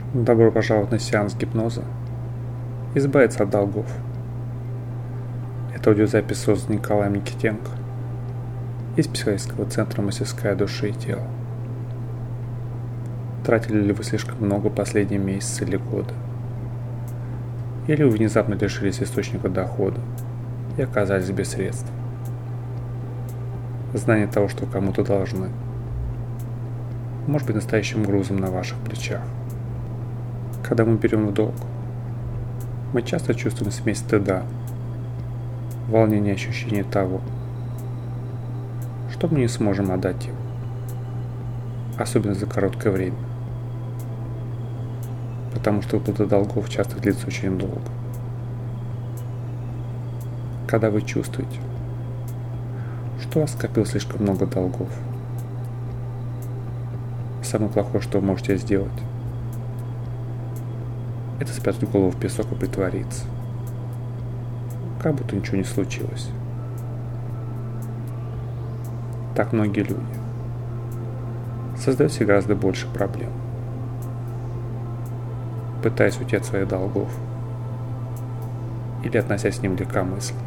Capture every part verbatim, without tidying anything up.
Добро пожаловать на сеанс гипноза. Избавиться от долгов. Это аудиозапись создана Николаем Никитенко из психологического центра «Мастерская души и тела». Тратили ли вы слишком много последние месяцы или годы? Или вы внезапно лишились источника дохода и оказались без средств? Знание того, что вы кому-то должны, может быть настоящим грузом на ваших плечах. Когда мы берем в долг, мы часто чувствуем смесь стыда, волнения и ощущения того, что мы не сможем отдать его, особенно за короткое время, потому что выплата долгов часто длится очень долго. Когда вы чувствуете, что у вас скопилось слишком много долгов, самое плохое, что вы можете сделать, это спрятать голову в песок и притвориться, как будто ничего не случилось. Так многие люди создают себе гораздо больше проблем, пытаясь уйти от своих долгов или относясь к ним легкомысленно.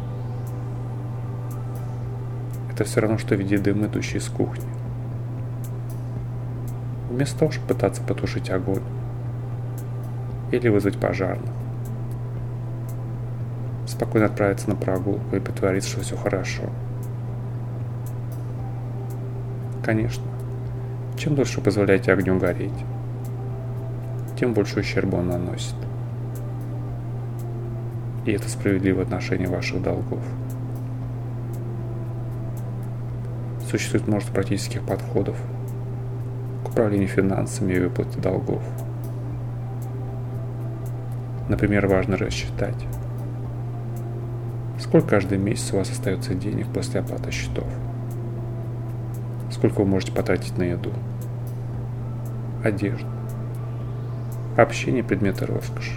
Это все равно, что видеть дым, идущий из кухни. Вместо того, чтобы пытаться потушить огонь или вызвать пожарных, спокойно отправиться на прогулку и притвориться, что все хорошо. Конечно, чем дольше вы позволяете огню гореть, тем больше ущерба он наносит. И это справедливое отношение ваших долгов. Существует множество практических подходов к управлению финансами и выплате долгов. Например, важно рассчитать, сколько каждый месяц у вас остается денег после оплаты счетов, сколько вы можете потратить на еду, одежду, общение, предметы роскоши.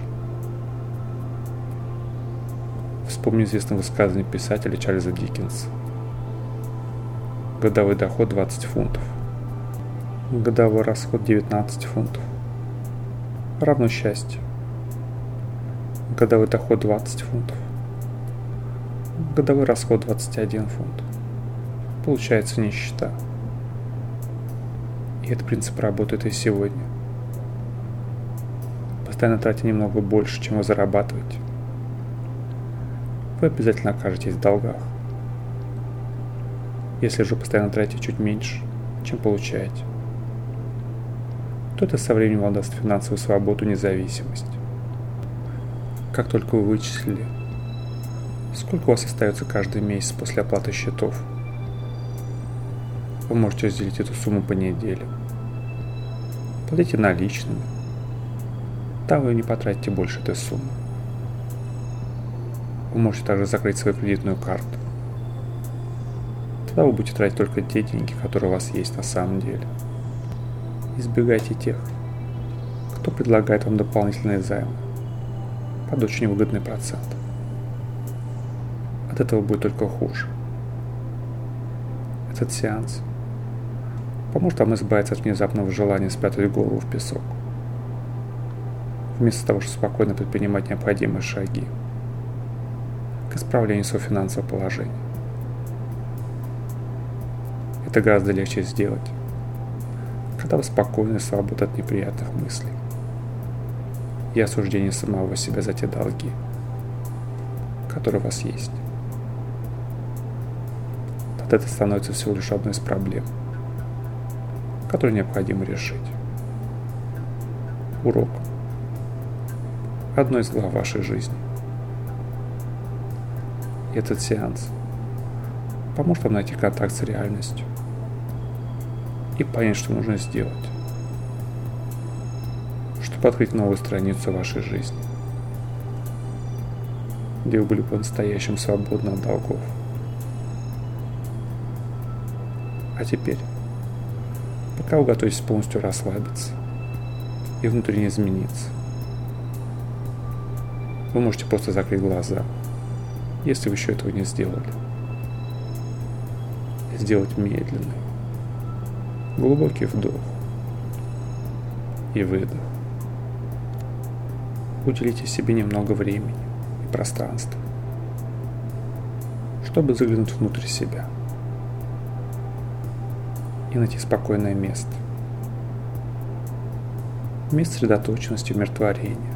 Вспомни известное высказывание писателя Чарльза Диккенса. Годовой доход двадцать фунтов, годовой расход девятнадцать фунтов равно счастью. Годовой доход двадцать фунтов, годовой расход двадцать один фунт. Получается нищета. И этот принцип работает и сегодня. Постоянно тратя немного больше, чем вы зарабатываете, вы обязательно окажетесь в долгах. Если же постоянно тратите чуть меньше, чем получаете, то это со временем вам даст финансовую свободу и независимость. Как только вы вычислили, сколько у вас остается каждый месяц после оплаты счетов, вы можете разделить эту сумму по неделям. Платите наличными, там вы не потратите больше этой суммы. Вы можете также закрыть свою кредитную карту. Тогда вы будете тратить только те деньги, которые у вас есть на самом деле. Избегайте тех, кто предлагает вам дополнительные займы под очень выгодный процент. От этого будет только хуже. Этот сеанс поможет вам избавиться от внезапного желания спрятать голову в песок, вместо того, чтобы спокойно предпринимать необходимые шаги к исправлению своего финансового положения. Это гораздо легче сделать, когда вы спокойны и свободны от неприятных мыслей и осуждения самого себя за те долги, которые у вас есть. Тогда это становится всего лишь одной из проблем, которую необходимо решить. Урок. Одной из глав вашей жизни. И этот сеанс поможет вам найти контакт с реальностью и понять, что нужно сделать, чтобы открыть новую страницу вашей жизни, где вы были по-настоящему свободны от долгов. А теперь, пока вы готовитесь полностью расслабиться и внутренне измениться, вы можете просто закрыть глаза, если вы еще этого не сделали, и сделать медленный, глубокий вдох и выдох. уделите себе немного времени и пространства, чтобы заглянуть внутрь себя и найти спокойное место, место сосредоточенности, умиротворения,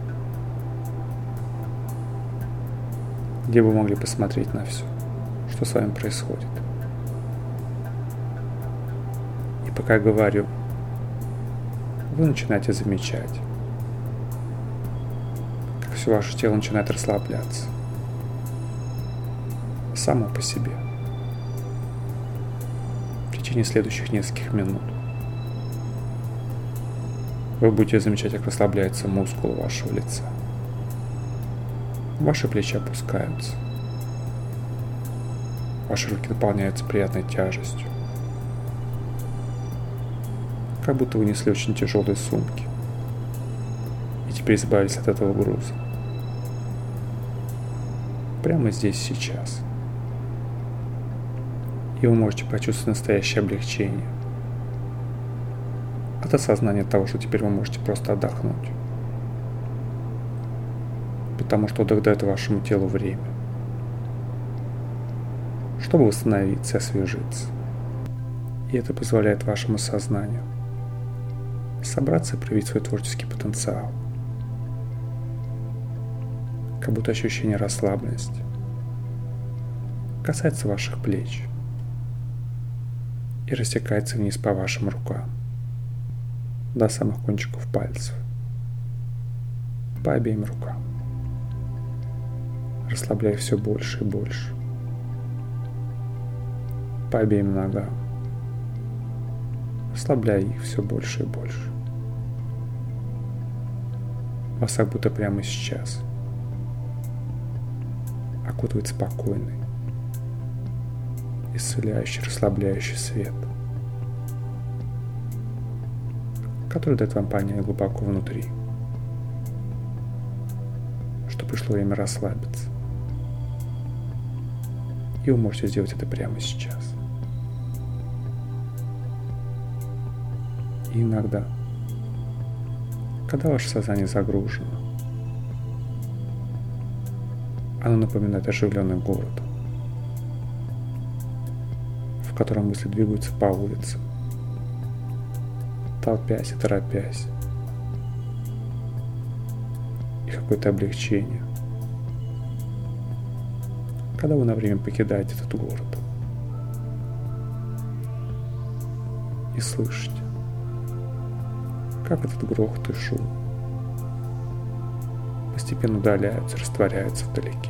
где вы могли посмотреть на все, что с вами происходит. И пока я говорю, вы начинаете замечать, как все ваше тело начинает расслабляться само по себе. В течение следующих нескольких минут вы будете замечать, как расслабляется мускул вашего лица. Ваши плечи опускаются. Ваши руки наполняются приятной тяжестью. Как будто вы несли очень тяжелые сумки и теперь избавились от этого груза. Прямо здесь сейчас. И вы можете почувствовать настоящее облегчение от осознания того, что теперь вы можете просто отдохнуть. Потому что отдых дает вашему телу время, чтобы восстановиться и освежиться. И это позволяет вашему сознанию собраться и проявить свой творческий потенциал. Как будто ощущение расслабленности касается ваших плеч и растекается вниз по вашим рукам до самых кончиков пальцев, по обеим рукам, расслабляя все больше и больше, по обеим ногам, расслабляя их все больше и больше. Вас как будто прямо сейчас окутывает спокойный, исцеляющий, расслабляющий свет, который дает вам понять глубоко внутри, что пришло время расслабиться. И вы можете сделать это прямо сейчас. И иногда, когда ваше сознание загружено, оно напоминает оживленный город, в котором мысли двигаются по улицам, толпясь и торопясь, и какое-то облегчение, когда вы на время покидаете этот город и слышите, как этот грохот и шум постепенно удаляются, растворяются вдалеке.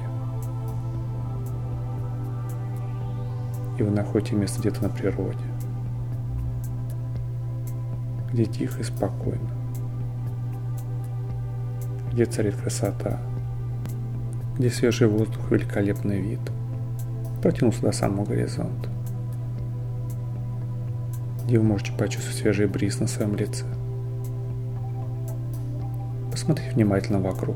И вы находите место где-то на природе, где тихо и спокойно, где царит красота, где свежий воздух, великолепный вид протянулся до самого горизонта, где вы можете почувствовать свежий бриз на своем лице. Посмотрите внимательно вокруг.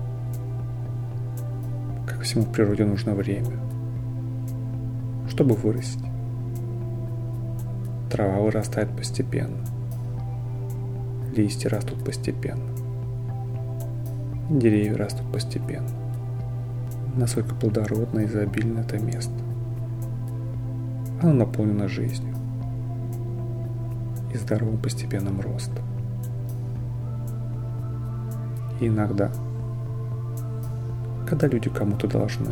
Как всему в природе нужно время, чтобы вырасти. Трава вырастает постепенно, листья растут постепенно, деревья растут постепенно. Насколько плодородно и изобильно это место. Оно наполнено жизнью и здоровым постепенным ростом. И иногда, когда люди кому-то должны,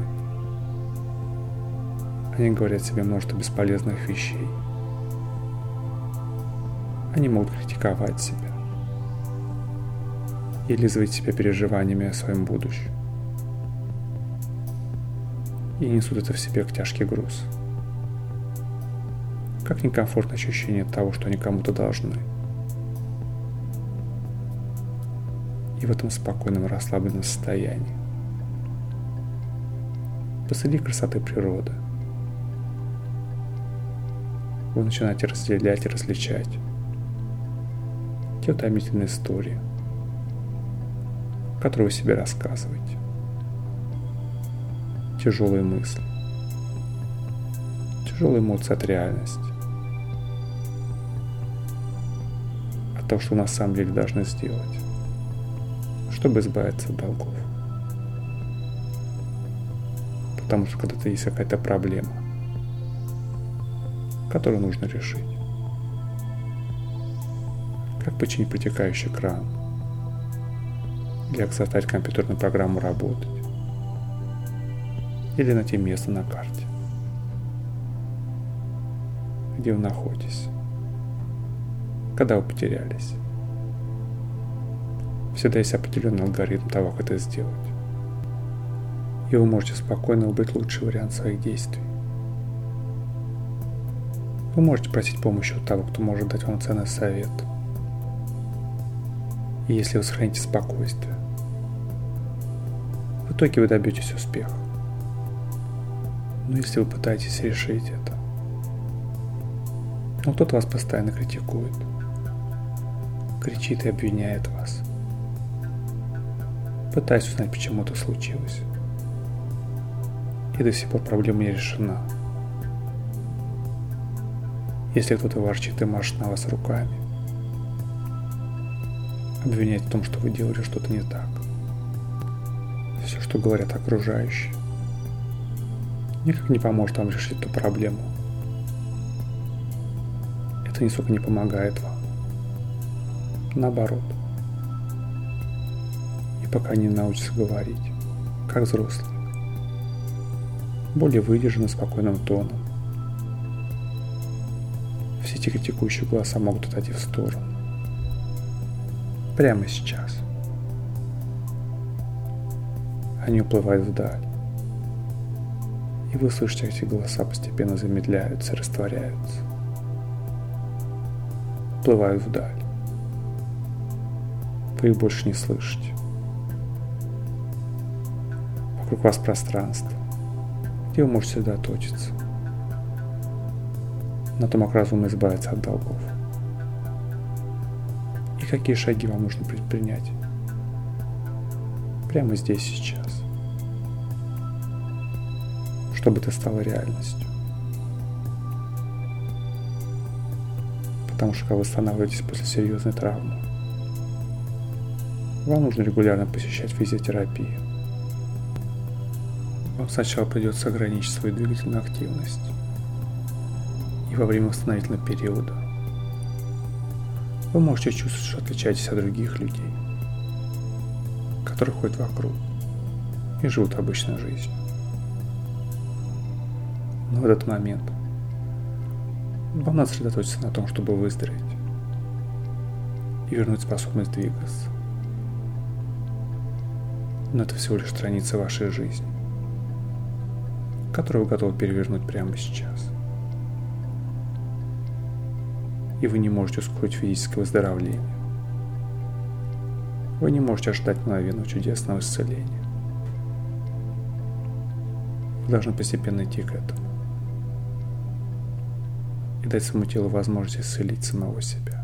они говорят себе множество бесполезных вещей. Они могут критиковать себя или злить себя переживаниями о своем будущем. И несут это в себе как тяжкий груз. Как некомфортное ощущение того, что они кому-то должны. И в этом спокойном и расслабленном состоянии, посреди красоты природы, вы начинаете разделять и различать те утомительные истории, которые вы себе рассказываете, тяжелые мысли, тяжелые эмоции от реальности, от того, что вы на самом деле должны сделать, чтобы избавиться от долгов. Потому что когда-то есть какая-то проблема, которую нужно решить. Как починить протекающий кран, или как заставить компьютерную программу работать, или найти место на карте, где вы находитесь, когда вы потерялись. Всегда есть определенный алгоритм того, как это сделать. И вы можете спокойно выбрать лучший вариант своих действий. Вы можете просить помощи у того, кто может дать вам ценный совет. И если вы сохраните спокойствие, в итоге вы добьетесь успеха. Но если вы пытаетесь решить это, но кто-то вас постоянно критикует, кричит и обвиняет вас, пытаясь узнать, почему это случилось, и до сих пор проблема не решена. Если кто-то ворчит и машет на вас руками, обвиняет в том, что вы делали что-то не так, все, что говорят окружающие, никак не поможет вам решить эту проблему. Это нисколько не помогает вам. Наоборот. И пока не научится говорить, как взрослый, более выдержанным, спокойным тоном, все эти критикующие голоса могут отойти в сторону. Прямо сейчас. Они уплывают вдаль. И вы слышите, эти голоса постепенно замедляются, растворяются. Уплывают вдаль. Вы их больше не слышите. Вокруг вас пространство, где вы можете сосредоточиться на том, как разумно избавиться от долгов. И какие шаги вам нужно предпринять прямо здесь и сейчас, чтобы это стало реальностью. Потому что, когда вы восстанавливаетесь после серьезной травмы, вам нужно регулярно посещать физиотерапию. Вам сначала придется ограничить свою двигательную активность. И во время восстановительного периода вы можете чувствовать, что отличаетесь от других людей, которые ходят вокруг и живут обычной жизнью. Но в этот момент вам надо сосредоточиться на том, чтобы выздороветь и вернуть способность двигаться. Но это всего лишь страница вашей жизни, которую вы готовы перевернуть прямо сейчас. И вы не можете ускорить физическое выздоровление. Вы не можете ожидать мгновенного чудесного исцеления. Вы должны постепенно идти к этому и дать своему телу возможность исцелить самого себя.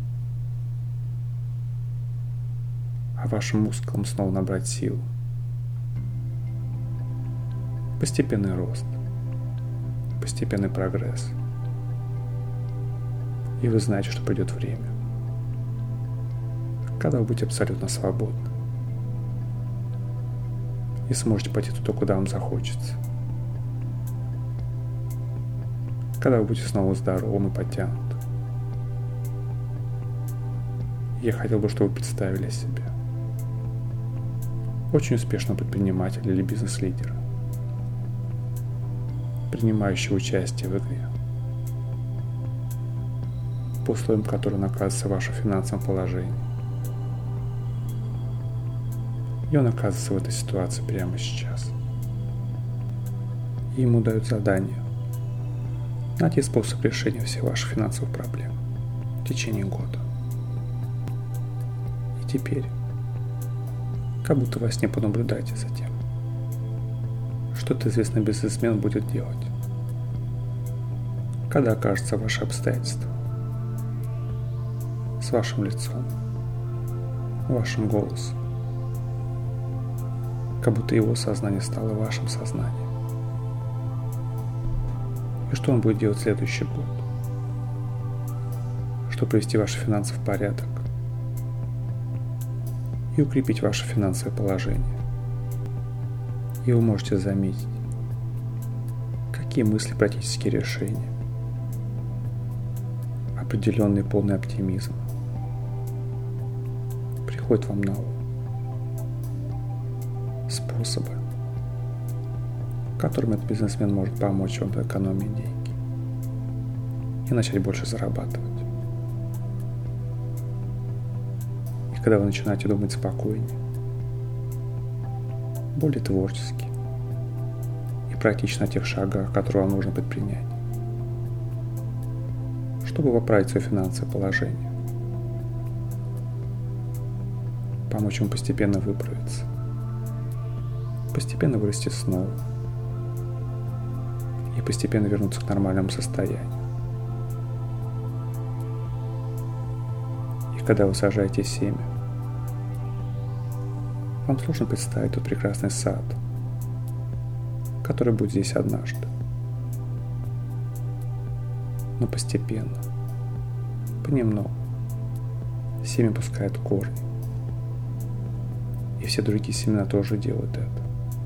А вашим мускулам снова набрать силу. Постепенный рост, постепенный прогресс. И вы знаете, что придет время, когда вы будете абсолютно свободны и сможете пойти туда, куда вам захочется. Когда вы будете снова здоровым и подтянуты. Я хотел бы, чтобы вы представили себе очень успешного предпринимателя или бизнес-лидера, принимающего участие в игре, по условиям которой он оказывается в вашем финансовом положении. И он оказывается в этой ситуации прямо сейчас. И ему дают задание найти способ решения всех ваших финансовых проблем в течение года. И теперь, как будто во сне, понаблюдайте за тем, что этот известный бизнесмен будет делать, когда окажется ваше обстоятельство, с вашим лицом, вашим голосом, как будто его сознание стало вашим сознанием. И что он будет делать в следующий год, чтобы привести ваши финансы в порядок и укрепить ваше финансовое положение. И вы можете заметить, какие мысли, практические решения, определенный полный оптимизм приходит вам на ум. Способы, которым этот бизнесмен может помочь вам экономить деньги и начать больше зарабатывать. И когда вы начинаете думать спокойнее, более творчески и практично о тех шагах, которые вам нужно предпринять, чтобы поправить свое финансовое положение, помочь ему постепенно выправиться, постепенно вырасти снова и постепенно вернуться к нормальному состоянию. И когда вы сажаете семя, вам сложно представить тот прекрасный сад, который будет здесь однажды. Но постепенно, понемногу, семя пускает корни. И все другие семена тоже делают это.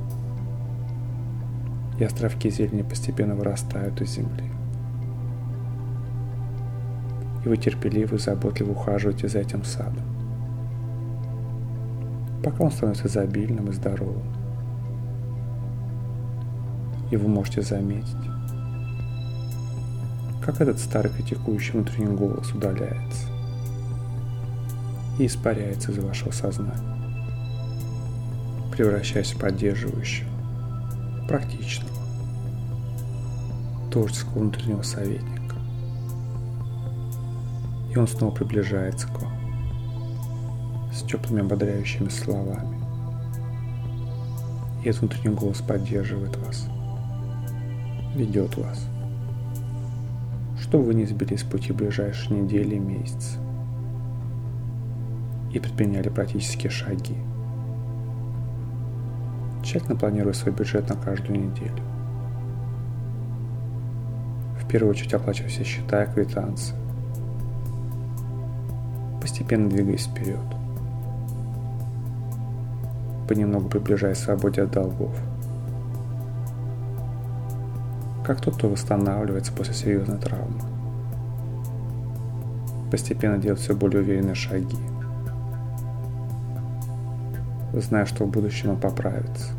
И островки зелени постепенно вырастают из земли. И вы терпеливо и заботливо ухаживаете за этим садом, пока он становится изобильным и здоровым. И вы можете заметить, как этот старый критикующий внутренний голос удаляется и испаряется из вашего сознания, превращаясь в поддерживающего, практичного, творческого внутреннего советника. И он снова приближается к вам с теплыми ободряющими словами. И этот внутренний голос поддерживает вас, ведет вас, чтобы вы не сбились с пути в ближайшие недели и месяцы и предприняли практические шаги, тщательно планируя свой бюджет на каждую неделю. В первую очередь оплачивая все счета и квитанции, постепенно двигаясь вперед, понемногу приближаясь к свободе от долгов, как тот, кто восстанавливается после серьезной травмы, постепенно делать все более уверенные шаги, зная, что в будущем он поправится.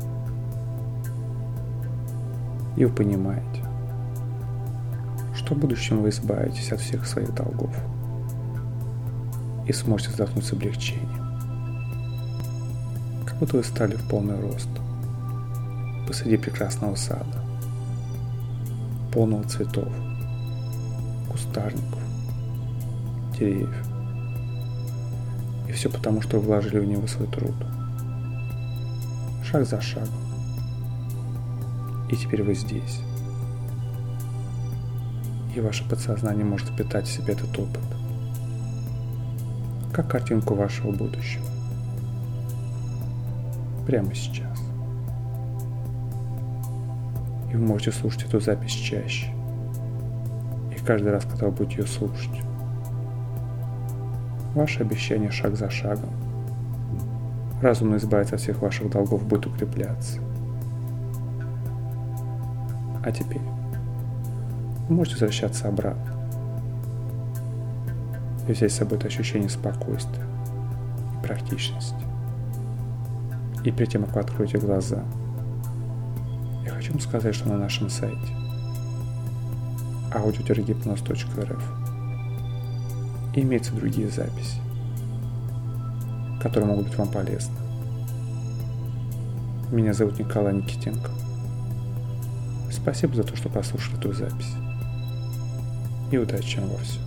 И вы понимаете, что в будущем вы избавитесь от всех своих долгов и сможете вздохнуть с облегчением, как будто вы стали в полный рост посреди прекрасного сада, полного цветов, кустарников, деревьев. И все потому, что вы вложили в него свой труд, шаг за шагом. И теперь вы здесь. И ваше подсознание может впитать в себя этот опыт, как картинку вашего будущего, прямо сейчас. И вы можете слушать эту запись чаще. И каждый раз, когда вы будете ее слушать, ваше обещание шаг за шагом разумно избавиться от всех ваших долгов будет укрепляться. А теперь вы можете возвращаться обратно и взять с собой это ощущение спокойствия и практичности. И перед тем, как вы откроете глаза, я хочу вам сказать, что на нашем сайте аудиотерагипноз точка эр эф имеются другие записи, которые могут быть вам полезны. Меня зовут Николай Никитенко. Спасибо за то, что послушали эту запись. И удачи вам во всем.